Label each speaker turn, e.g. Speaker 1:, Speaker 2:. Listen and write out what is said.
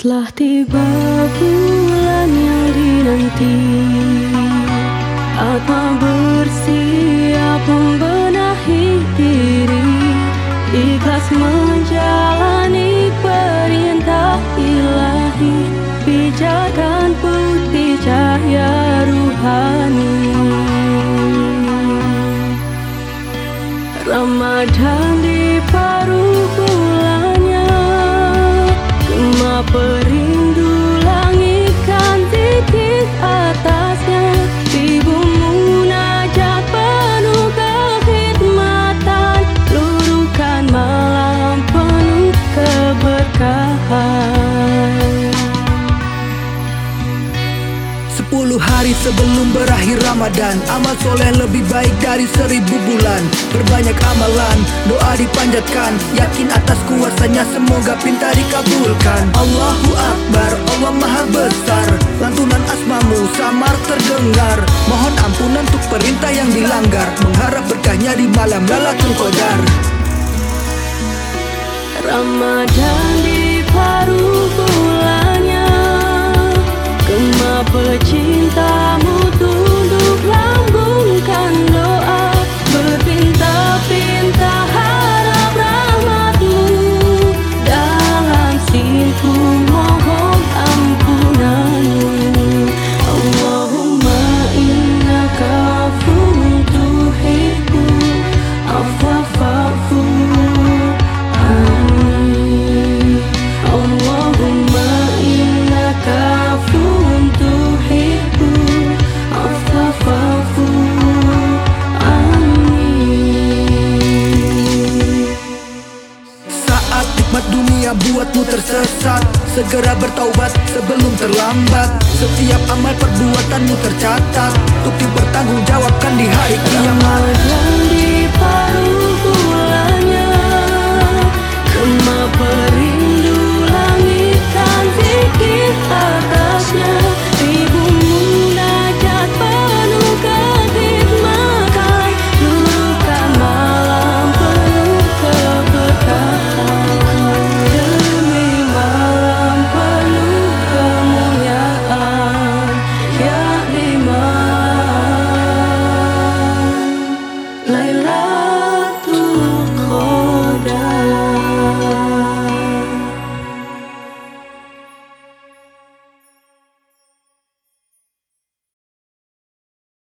Speaker 1: Telah tiba bulan yang dinanti, atma bersiap membenahi diri, ikhlas menjalani perintah ilahi, pijakan putih cahaya ruhani. Ramadan di paruh bulannya, gema perindu langitkan zikir atasnya, ibu munajat penuh kekhidmatan, luruhkan malam penuh keberkahan.
Speaker 2: 10 hari sebelum berakhir Ramadan, amal soleh lebih baik dari 1000 bulan. Berbanyak amalan, doa dipanjatkan, yakin atas kuasanya semoga pinta dikabulkan. Allahu Akbar, Allah Maha Besar, lantunan asmamu samar terdengar. Mohon ampunan untuk perintah yang dilanggar, mengharap berkahnya di malam Lailatul Qadar.
Speaker 1: Ramadan di paruh bulannya, gema pecintamu tunduk lambungkan doa, berpinta-pinta harap rahmatmu, dalam sinku mohon ampunanmu. Allahumma innaka afuwwun tuhibbul afwa fa'fu anni. Allahumma innaka afuwwun tuhibbul afwa fa'fu anni.
Speaker 2: Saat nikmat dunia buatmu tersesat, segera bertaubat sebelum terlambat. Setiap amal perbuatanmu tercatat, untuk dipertanggungjawabkan di